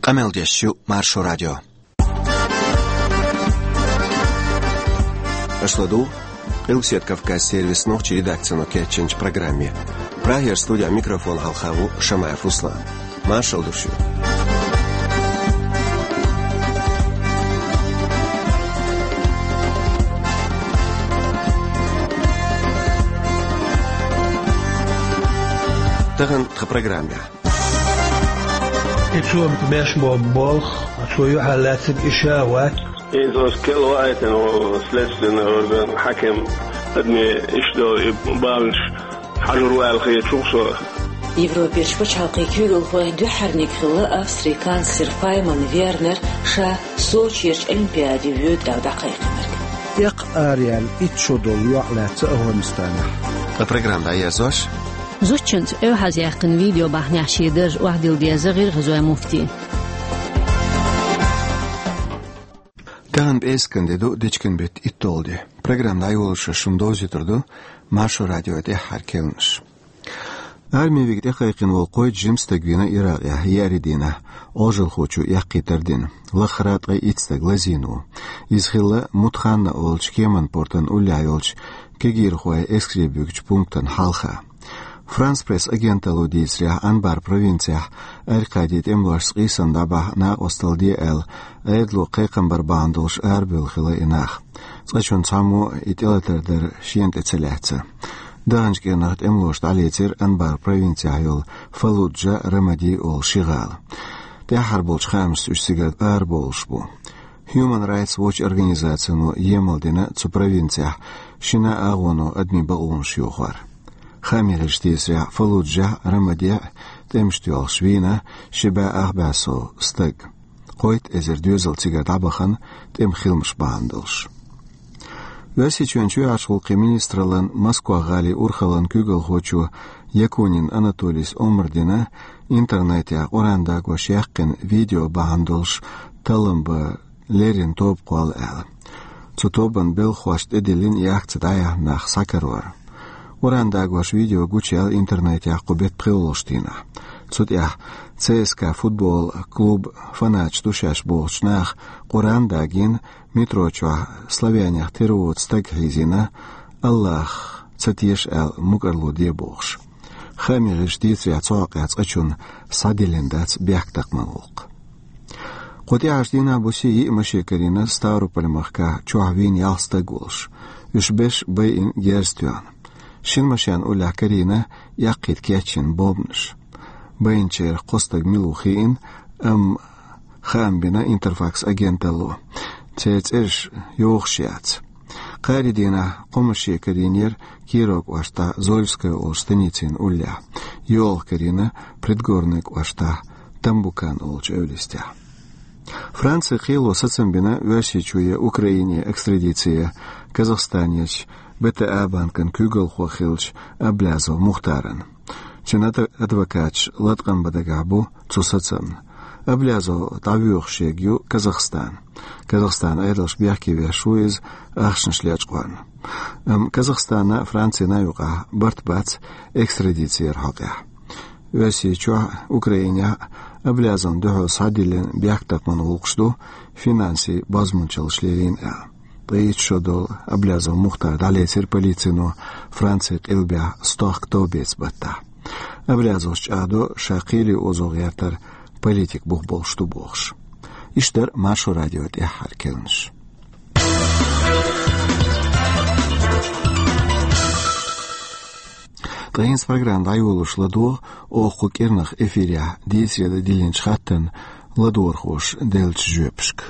Qameldeshu Marsho Radio. Ашладу, Илсет Кавказ сервис ночи редакция на кетченч программе. Прагер студия микрофон Алхаву Шамаев Руслан. Маршал душу. Таган к программе. يتوم تباش بوبالخ أتويو حالاتك إشاوات إذا كل وقت إنه سلسلة أردن حكم أدني إشدو بالش حجر والخير شوصة Европеш почалкой кюгл хоенду харник хилла австрикан сирфайман вернер ша сочирч олимпиаде вюд дaqaqiqmerg. يق آريال إتشودول يعلات أهونستانح. Программа «Аязош». زوجتنت أو هزيقن فيديو بحني شيدر واحد الديازة غير غزوة مفتي. كان بإسكن دو ديشكن بيت إتولدي. Программа «Аязош» شندوزي تردو Маршо радио ده حركلنش. أرمي وقت أخيقن والقوي جيمس تقوينا إراقيا ياردينا أوجل خوشو يقي تردين لخرات غي إتستق لزينو إزخيلا متخانة أولش كيمان بورتن أولي أولش كيجير خوي إسكري بيوكش بونكتن حالخا فرانس بريس أجيانتالو ديسريا أنبار بروفينسيا أرقاديت إملوش سقيسان دابا ناق وستل دي أيدلو قيقن برباندولش أربيل خلا إناخ سقشون سامو إتيلتر در شينت إتسلحتسا دانش كينات إملوش عليتر أنبار بروفينسيا يول فلوجا رمدي أول شغال تحر بولش خامس سيجاد أربولش بو Human Rights Watch организацию Емалдина цу провинция шина агону адми балун шюхар. Хамириш тисря фалуджа рамадия темштюал швина шиба ахбасо стыг. Койт эзер дюзел цигат абахан тем хилмш баандылш. Васичуанчу ашулки министралан Москва гали урхалан кюгал хочу Якунин Анатолис Омардина интернете оранда гошяқин видео баандылш талымба Лерин топ қуал әл. Цутобан бел хуашт эделин яхцедая нах сакарвар. Оранда гош видео гучал интернете қубет прилоштина. Цудя ЦСКА футбол клуб фанач душаш болшнах Оранда гин метрочва славянях теруот стагхизина Аллах цатиш әл мукарлу деболш. Хамириш дицря цоақяц қачун саделендац бяқтақмалуқ. قدي عشدينا بوسي مشاكرين ستارو بالمخكا چوعوين يالستاقولش يشبش بيين جيرستوان شين مشان أولا كرينا يقيد كياتشين بوبنش بيين شير قصتك ملوخين أم خام بنا انترفاكس أجنتالو تيت إرش يوخشيات قاردينا قمشي كرينير كيروك واشتا زولسكا أولستانيتين أولا يول كرينا предгорник واشتا тамбукан أولش أولستيا Франция хило сацамбина васичуя Украине экстрадиция Казахстанич БТА банкан кюгал хохилч аблязо мухтаран. Чената адвокатч латкан бадагабу цусацан. Аблязо тавюхшегю Казахстан. Казахстан айдалш бяхки вяшуиз ахшншлячкван. Казахстана Франция наюка бартбац экстрадиция рхака. Васичуа Украине أبلازن ده صادلين بيكتك من غلقشدو فينانسي بازمنشل شليرين طيت شدو أبلازن مختار على سير بوليتينو فرانسي قلبيا ستوخ توبيس بطا أبلازوش عادو شاقيلي أوزوغياتر بوليتيك بوخبولشتو بوخش إشتر مارشو راديو دي حركلنش Таинс программа дайолуш ладур оху кирнах эфиря дисреда дилинч хаттен ладур хош делч жөпшк.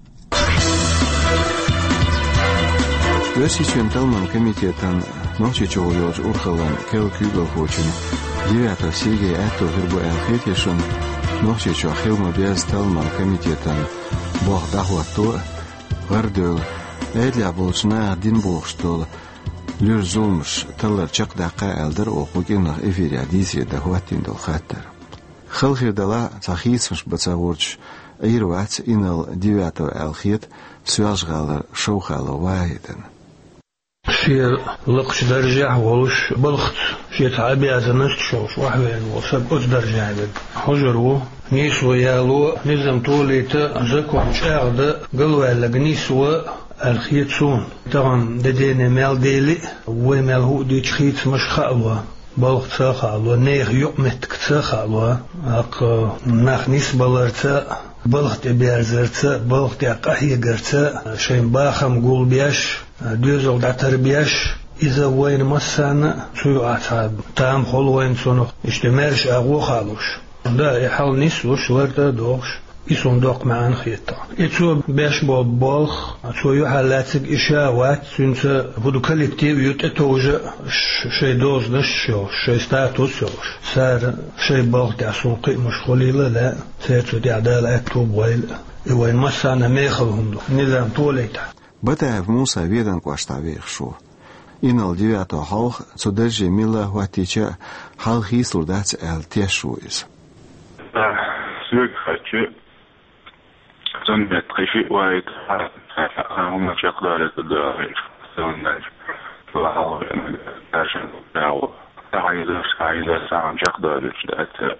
Весичен талман комитетан ночи чоуёж урхалан кел кюгал хочин 9 Сергей Ату гырбу элхетешин ночи чо хилма без талман комитетан бог дахуату гардел эдля болчна дин богштол Лүр зулмш талар чак дақа элдер оқугинах эфиря дисреда хуаттин дол хаттар. Халхир дала цахисмш бацагурч ирвац инал 9 элхет свяжгалар шоухало ваиден. في لقش درجة وولش بلخت في تعبي أزنش شوف واحد وسب أز درجة عدد حجروا نيسو يالو نزم طوليتا زكو شاغدا قلوا لك نيسو الخيتسون طبعا ددينا مال ديلي ومال هو دي تخيت مش خالوا بالغ تخالوا نيغ يقمتك تخالوا اق ناخ نسبلرتا بالغ تبيرزرتا بالغ تقهيغرتا شين باخم قول بياش دوزل داتر بياش إذا وين مسانا سوء أصحاب تام خل وين سنو اشتمرش أغو خالوش دا يحل نسوش وردا دوغش يسون دوق معان خيطة يتسو باش بالغ سو يحلاتك إشاوات سنسا هدو كوليكتيف يتتوجه شي دوز نشو شي ستاتوس يوش سار شي بالغ تعسون قي مشغولي لا سيتسو تعدال أكتوب وين مسانا ميخلهم دو نظام طوليتا بتا موسى ويدن قواشتاويخ شو إنال ديواتو حالخ تدرجي ميلا واتيچا حالخ يسلو دات ال تيشويز سوق خاتشي زنبت خيشي وايد هم شقدارة الدراهيش زنبت فحاول عشان دعوة عايزة ساعة شقدارة دات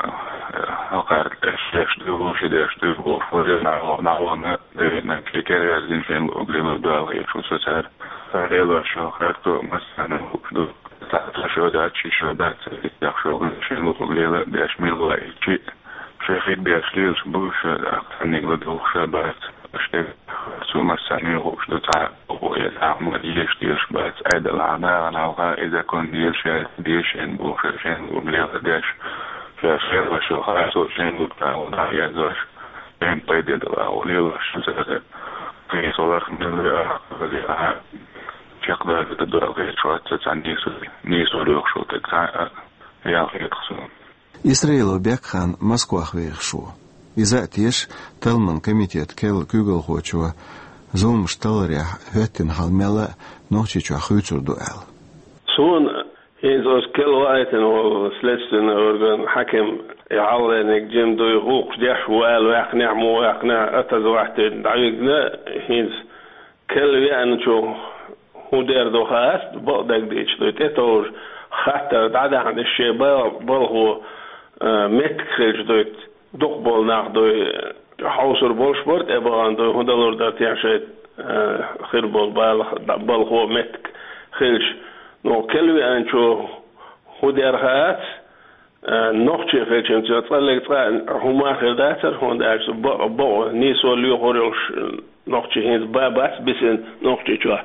أقارد إيش دو فوري نعوانا كيكاري عزين فين لأقليل الدراهيش وسسار فعليلا شو خارتو مثلا دو شو دات شو دات يخشو شين لأقليل بيشميل وايد شيخيد بيشليل بوش أقتنيك لدوخ بات أشتغل سو مثلا يغوش دتا ويتعمل يشتيش بات عيد العمار نوغا إذا كن ديشين بوش شين لأقليل ديش فعليلا شو خارتو شين لأقليل دعيا دوش بين قيد الأقليل شزاك في صلاة من الأقليل يقدر تدور غير شوية عن نيسو لوخشو تكا ياخي تخصون إسرائيل بيكخان مسكو أخويخ شو إذا تيش تلمن كميتيت كيل كوغل خوشو زوم شتلريح هوتين حالميلا نوشي شو أخويتشو دوال سون هينزوش كل وقت إنه سلسلنا أورغن حكم يعلنك جيم دو يغوق جاش وقال ويقنع مو ويقنع أتزوحت دعيقنا هينز كل يعني شو هو دير دو خاست بقدك ديش دويت اتور حتى دعدا عند الشيء بالغو متخرج دويت دوق بول ناخ دوي حوصر بول شبورت ابغان دوي هندلور دارت يعني خير بول بالغو متخرج نو كلوي انشو هو دير خاست نوخشي خرج انتو تطلق هما خير داتر هون دارت بو نيسو ليو هوريوش نوخشي هينز باباس بسن نوخشي شو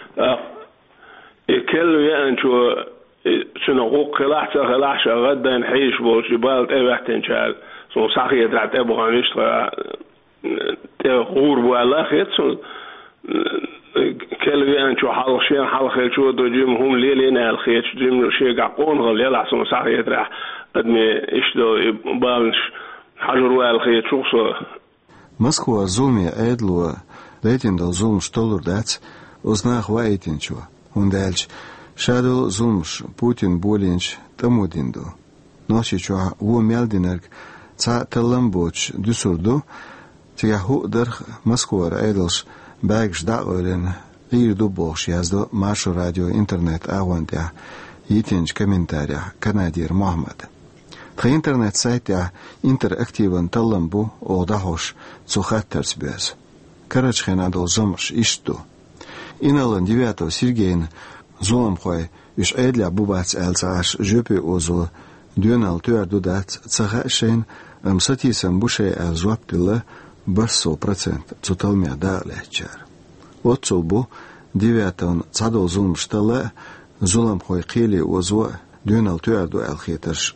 كلو يعني شنو قوق خلاص غدا نحيش بوش يبالت اي وقت انشال سو صاحي درعت ابو غنيشترا غور ولا خيت سو كلو يعني حلشين حلخ شو دو جيم هم ليلينا الخيت جيم شي قاقون غل يلا سو صاحي درع ادمي ايش دو بالش حجر والخيت شو مسكو زومي ادلو ليتين دو زوم شتولر دات узнах ваитинчу, ундальч, шадл зумш, Путин болинч, тамудинду. Ночичу у мелдинерг, ца таламбоч, дюсурду, тяху дерх Москва айдлш, бэгш даурен, ирду бохш язду, Машу радио, интернет, авантя, итинч комментария, канадир Мохаммад. Тха интернет сайтя интерактивен таламбу, одахош, цухаттерс без. Карачхен адл зумш, ишту. Иналан 9 Сергейн золом хой иш эдля бубац элцаш жөпе озу дөнал төрдү дат цага шен амсатисам буше азуаптыла 100% цуталмя далечар. Отцулбу 9 цадол зулм штала золом хой қили озу дөнал төрдү алхеташ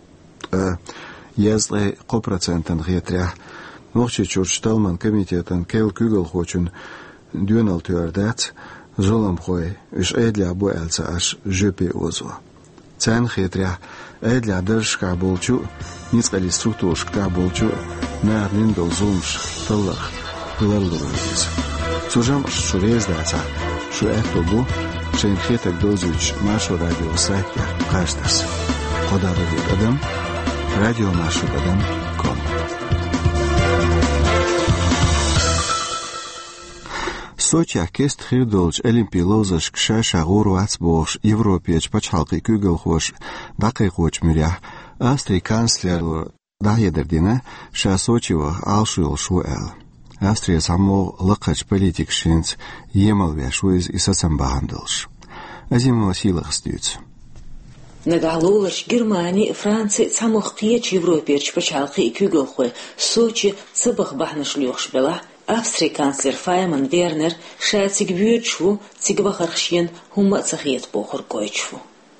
язлы 100% гетря нохчи чурчталман комитетан кел күгел хочун дюнал тюардат золом хой иш эдля бу элца аш жөпе озу цен хетря эдля дыршка болчу ницкали структуршка болчу нарнин дол зулмш таллах лаллурыз сужам шурездаца шу этобу шен хетак дозуч Машу радио сайтя каждас кодабы адам радио Машу адам ком Сочи кест хирдолж олимпиолозаш кшаша гурвац бош Европеч пачалқи күгел хош бақи хоч миря Австрия канцлер داهية دردينا شاسوچي وخ آلشو يلشو آل أستريا سامو لقاج بوليتيك شينز يمال بيشويز إساسم باهندلش أزيم وسيلة خستيوت نقالولش جرماني فرنسي ساموخقية يوروبيرش بشالقي كيغلخوي سوچي صبغ بحنش ليوخش بلا أفسري كانسلر فايمان فيرنر شاتيك بيوتشو تيغبخرخشين هما تخيط بوخر كويتشو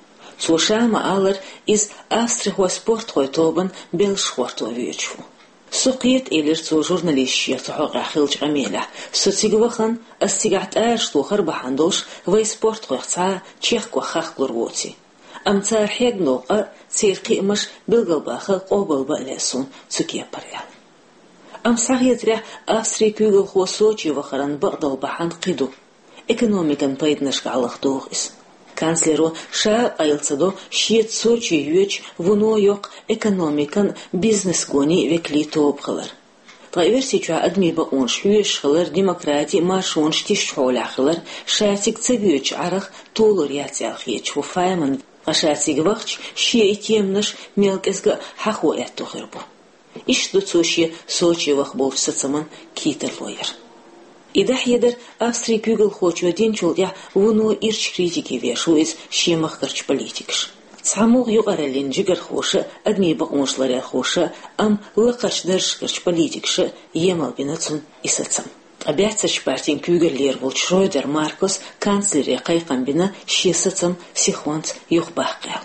سوشاما آلر إز أفسري هو سبورت خوي توبن بيلشخورتو بيوتشو سوقيت إلير تو جورناليشية تحوق عخيلج عميلة سو تيغوخن أستيغات آرشتو خربحاندوش وي سبورت خوي اختها تشيخ وخاخ لروتي أمتار حيق نوقع تيرقي مش بالقلباخة قوبل بأليسون تكيه بريال أمساغيت ريح أفسري كيغل خو سوچي وخران بقدل بحان قيدو إكونوميكان بايدنشك على خدوغ إس كانسلرو شا أيلتدو شيت سوچي يوچ ونو يوق إكونوميكان بيزنس كوني وكلي توب خلر طيب سيچوا أدمي بقونش يوش خلر ديمقراطي ماشونش تيش حولا خلر شاتيك تبيوچ عرخ طولو رياتي الخيچ وفايمن غشاتيك وقتش شي إتيمنش ميلك إزغا حقو إتو خربو إيش دو تسوشي سوچي وخبوف ستسمن كيتر لوير إدح يدر أفسري كيغل خوچو دين چولديا ونو إرش كريتيكي ويشويز شي مخكرش بوليتيكش ساموغ يغرالين جيگر خوشة أدمي بقونش لريا خوشة أم لقرش درشكرش بوليتيكش يمال بيناتون إساتسم أبيعتش بارتين كيغل ليرول شرويدر ماركوس كانسلري قيقن بنا شي ستسم سيخوانت يخباق قيال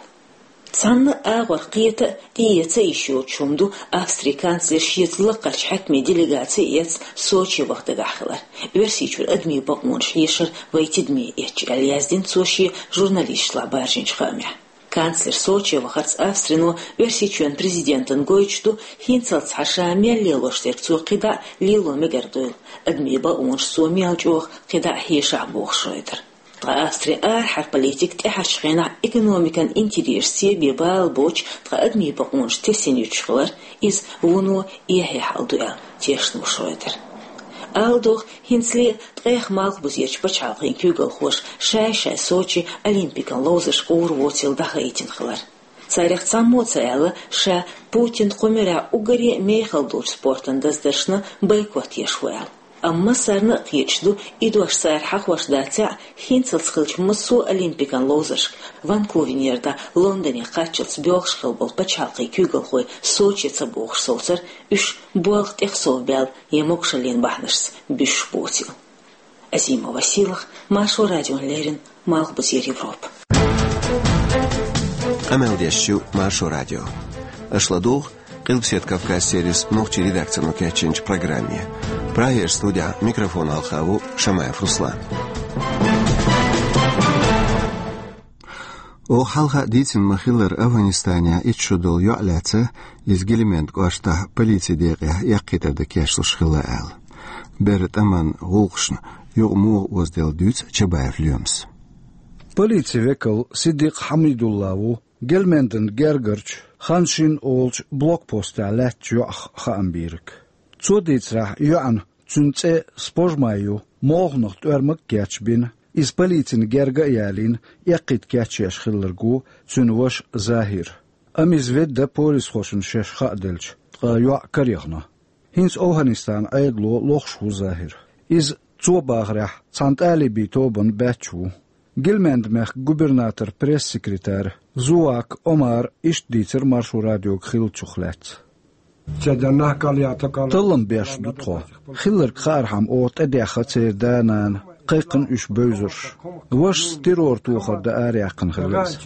سان آغور قيتا إيتا إيشيو تشومدو أفسري كانسلر شيت لقرش حكمي ديليغاتي إيتس سوچي وقت غاخلر ورسيچور أدمي بقونش يشر ويتدمي إيتش اليازدين سوشي جورناليش لابارجينش خاميح كانسلر سوچي وقت أفسرينو ورسيچون بريزيدنتن غويچدو هينцалц حشامي ليلوشتر цу قيدا ليلو مگردويل أدمي بقونش سوميالجوخ قيدا هيشع بوخ شويدر أفسري حرب بوليتيك تحش خينا إكونوميكان إنتريرسي ببال بوش أدمي بقونش تسينيوش خلر إز ونو إيهي حالدويل تيشنو شويدر ألدوخ هنسلي تغيخ مالك بزيج بچالقين كيوغل خوش شاي سوچي أليمبيكان لوزش قور ووتيل دخايتين خلر царях цамо цаяла ша Путин қомера угари мейхалдур спортан даздыршна бойкот ешвел. Амма сарна қиечду идуаш цар хахваш датя хинцал схылч мусу олимпикан лозашк Ванкувенерда Лондоне қачылц бёғшқыл бол пачалқы кюгал хой Сочица боғш соцар үш буалқ техсов бәл емокшалин бахнышс бүш ботил. Азима Василах, Машу Радион Лерин, Малхбузир Европ. أمل ديشو Машу Радио. أشلدوغ قلب سيد كافكاس سيريس نوخشي редакцию كاتشنج программе. Праер студия микрофон Алхаву Шамаев Руслан. О халха дитин махиллер Афганистане итшудул ю'лаца изгилимент кошта полиция дега яккитер де кешлу шхила ал. Берет аман гулгшн югму воздел дюц Чабаев Люмс. Полиция векал Сидик Хамидуллаву Гельментен Гергерч Ханшин Олч блокпост алат юах хаамбирк. Цодицрах юан цунце спожмаю могнохт өрмөк гячбин из полицин Герга ялин якит гячяш хиллергу цунвош захир. Амиз ведда полис хошин шеш хадэлч юа карьяхна. Хинс Афганистан айдло лохшу захир. Из цобаграх цантали битобон бачу Гельмент мех губернатор пресс-секретарь Зуак Омар иштдицер Машу Радио Хилчухлет. Талан беш дутхо. Хиллер кхархам от эдяха церданан قيقن إش بوزرش وش ستيرور توخر دا آريقن خلص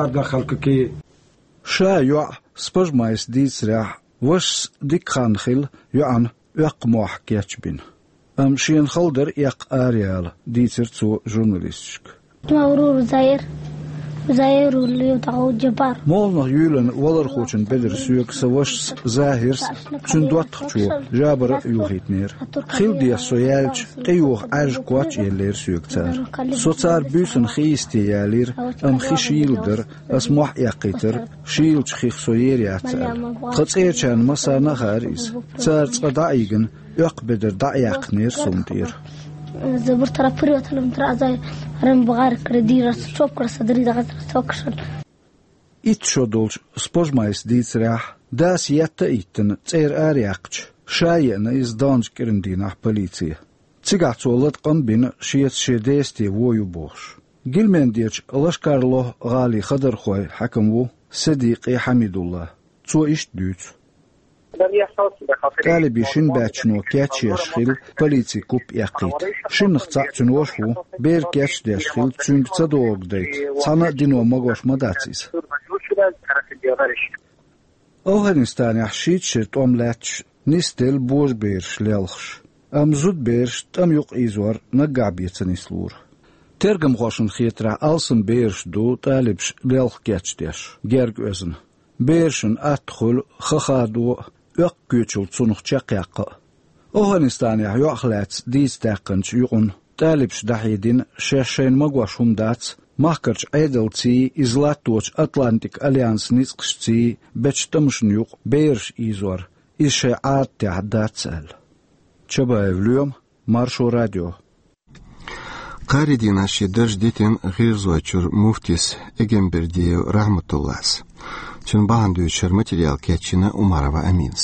شا يوع سبج مايس ديس راح وش ديك خان خل يوعن يقموح كياتشبين شين خلدر يق آريال ديتر تو جورناليستشك مورور زاير اللي يدعو جبار مولنا يولن ولر خوشن بدر سويك سوش زاهرس تندوات خشو جابر يوهيتنير خيل ديا سويالج قيوه عج قواتش يلير سويك تار سوتار بيسن خيستي يالير خيش يلدر اسموح يقيتر شيلج خيخ سوير ياتار تخصيرشان مسانا خاريز تار تقدعيقن يقبدر دعيقنير سومدير زبر ترى بريوت لم ترى زي رم بغار كرديرة شوب كرس دري دغت توكشل it şodolç spojmays dīcrah, dās jetta itten cer ārjaqç, šājena iz dansk irindīnah policija. Cigāts olat qambina šiet šedēstie voju boš. Gilmendiec Lashkarlo Gali Khadarkhoy hakamvu Sadiqi Hamidullah. Cu iş düç. Talibi şin bachno kachiyashkhil politsiya kup yaqit. Shin xtsa'tsun washu ber kachdashkhil tsungtsa dogdayt. Tsana dino magosh madatsis. Afghanistan yaxshit shirt omlatch nistel boz bersh lelkhsh. Amzud bersh tam yuq izwar nagabiyatsan islur. Tergam khoshin khitra alsın bersh do talibsh lelkh kachdash. Gerg özün. Bershin atkhul khakhadu ökküçül tsunuqchaq yaqqa. Afghanistan yaxlats diistaqanch yuqun talibsh dahidin shashayn magwashum dats mahkarch aydaltsi izlatoch Atlantic Alliance nisqshti bechtamshn yuq bersh izwar ishaat ta'datsal. Чабаевлюм Маршо радио. Qaridina şidderjditin g'irzochur muftis Egemberdiev rahmatullas. Çün bahandüçer material keçine Umarova Amins.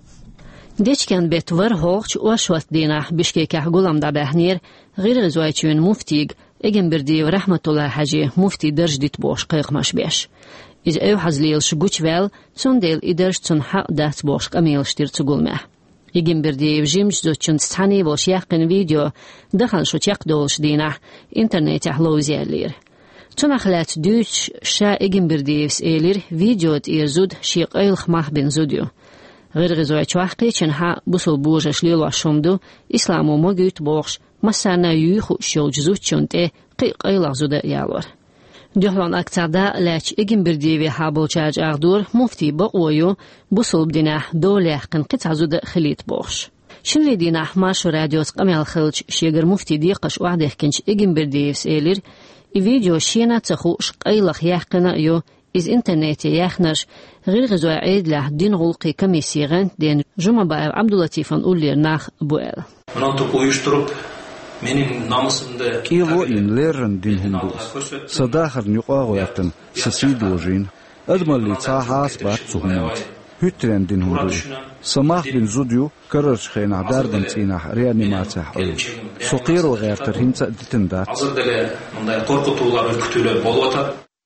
Dechken betvar hoch washwat dina Bishkekah gulamda bahnir g'irzochun muftig Egemberdiev rahmatullah haji mufti derjdit bosh qyqmash besh. Iz ev hazlil shguchvel tsundel idersh tsun haq dats bosh qamil shtir tsugulmah. Egemberdiev jimjzochun stani bosh yaqin video dakhal shu chaqdolsh dina internet ahlozyalir. Tsunachlat düç sha Egemberdiev elir videot irzud shiq eilch mahbin zudyu. G'irg'izoch waqqichen ha busul boja shlilo shumdu islamu mogut bosh masana yuhu shojzuchunte qiqaylach zuda yalor. Dihlan aktsada lach Egemberdiev habulchaj agdur mufti baqoyu busul dina dolaqin qit'azuda khilit bosh. Shinri dina Marshо radios qamel khilch shigar mufti diqash wa'dehkinch Egemberdiev elir video shina tsaxu shqaylach yaqina yo iz interneti yaxnash g'irg'izo aydlah din g'ulqi komissiyan den Jumabayev Abdulatifan uller nach buel. Mınantı uyuşturup menin namusumda Kilo in lerin din hundus. Sadahar nuqagoyatın sasidojin. Admalli tsahas bat zuhmut. Hütren din hundus. Samah bin zudyu kararch khayna dardan tsinah reanimatsiya ol. Soqir o g'ayartar hintsa ditindat. Hazırdele munday qorqutular ürkütüler bolwatar.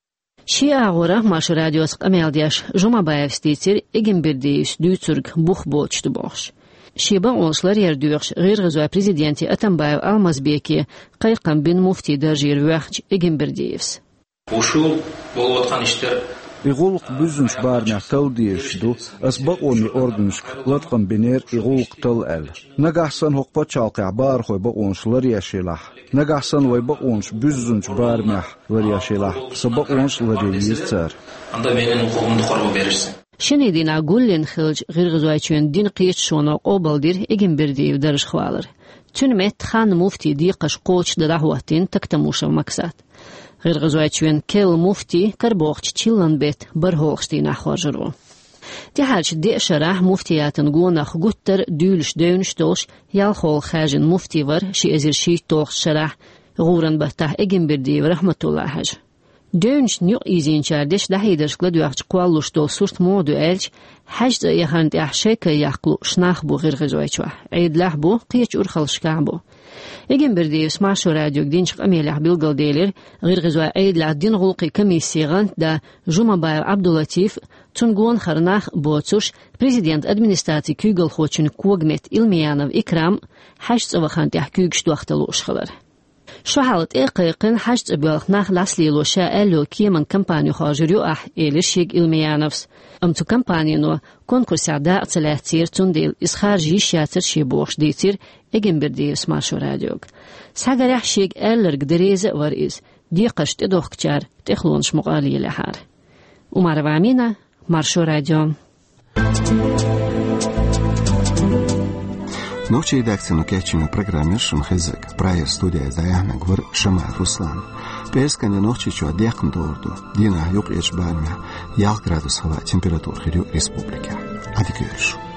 Şia agora Marshо radios qameldiash Jumabayev stitsir Egemberdiev dütsürg buh bochtu bosh. Shiba olshlar yerdüğüş g'irg'izo prezidenti Atambayev Almazbeki qayqan bin mufti darjir vaqch Egemberdiev. Uşul bolwatgan işler Iğulq büzünç barna taldiyişdu, asbaqoni organsk latqan biner iğulq tal el. Nagahsan hoqpa çalqya bar xoy baqonşlar yaşilah. Nagahsan vay baqonş büzünç barmah var yaşilah. Sabaqonşlar yiztsar. Anda menin huququmdu qorba berirsin. Şenedina gullen xilj g'irg'izochun din qiych shona obaldir Egemberdiev darishxwalir. Tünmet khan mufti diqash qoch dahwatin taktamushav maksat. G'irg'izochun kel mufti karboqch chillanbet barhoqstina xorjuru. Tihalch desharah muftiyatin gonach gutter dülsh dönshtosh yalxol khajin mufti var shi ezir shi tox sharah g'uran batah Egemberdiev rahmatullah haj. Dönsh nyu izinçardeş dahidashkla duaqch qwallushto surt modu elch hajda yahant ahsheka yaqlu shnakh bu g'irg'izochwa. Eidlah bu qiyach urkhalshkabu. Egemberdiev Marshо radio dinch qamelah bilgaldeler g'irg'izo eidlah din g'ulqi komissiyan da Jumabayev Abdulatif Tungon kharnakh botsush prezident administrasi kügel khochin Kogmet Ilmiyanov Ikram hajda waxant yahkugsh duaqtalushkhalar. Şu halat eqayqin hajj bölxnaq laslilo şa'alo kiman kampaniya xajiryu elishig Ilmiyanovs. Amtu kampaniyano konkursada atsalahtir tundil isxarji şatir shibox ditir Egemberdiev Marshо radiog. Sagarah shig ellerg dereze var iz diqasht edoqchar texlonsh muqali lahar. Umarova Amina Marshо radio. Новчий редакцию кечину программер Шамхезек. Проект студия Заяна Гвар Шамат Руслан. Перскане ночи чо декн дорду. Дина юк эчбармя. 1 градус hava температур хирю республика. Hadi görüşürüz.